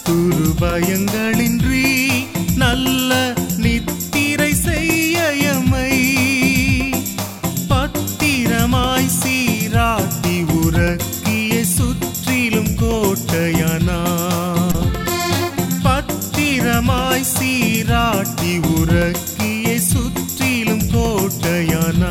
துருபயங்களின்றி நல்ல நித்திரை செய்யமை பத்திரமாய் சீராட்டி உறக்கிய சுற்றிலும் கோட்டையானா பத்திரமாய் சீராட்டி உறக்கிய சுற்றிலும் கோட்டையானா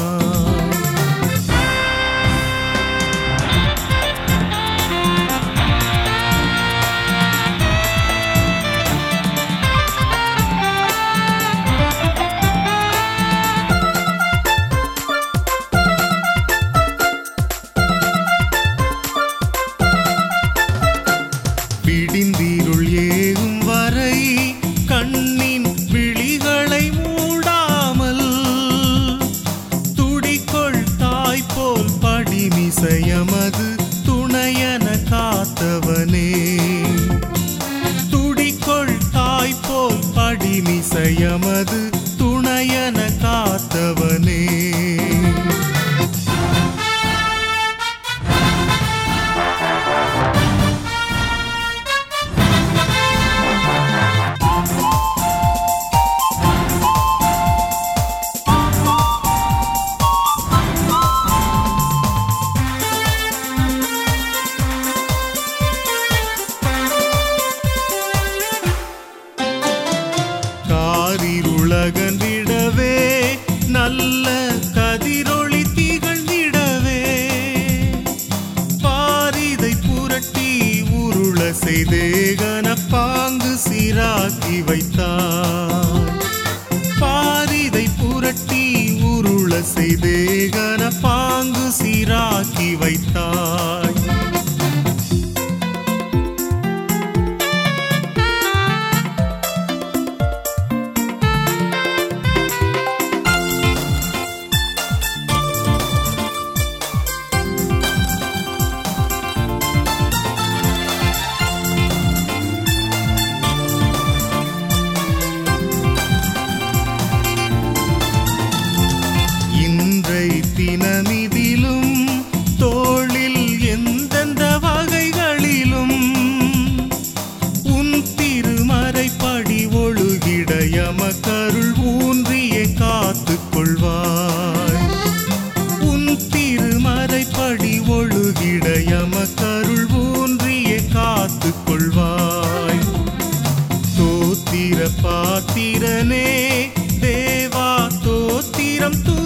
விடிந்திருள் ஏகும் வரை கண்ணின் விழிகளை மூடாமல் துடிக்கொள் தாய் போல் படிமிசையமது துணையன காத்தவனே துடிக்கொள் தாய் போல் படிமிசையமது துணையன காத்தவனே உலகந்திடவே நல்ல கதிரொளி திகழ்ந்திடவே பாரிதை புரட்டி உருள செய்தே கனப்பாங்கு சீராக்கி வைத்தார் பாரிதை புரட்டி உருள செய்தே கனப்பாங்கு சீராக்கி வைத்தாய் தினமிதிலும் தோளில் எந்தெந்த வகைகளிலும் உன் திருமறைப்படி ஒழுகிட எமக்கருள் ஊன்றியே காத்துக் கொள்வாய் உன் திருமறைப்படி ஒழுகிட எமக்கருள் ஊன்றியே காத்துக் கொள்வாய் தோத்திர பாத்திரனே தேவா தோத்திரம்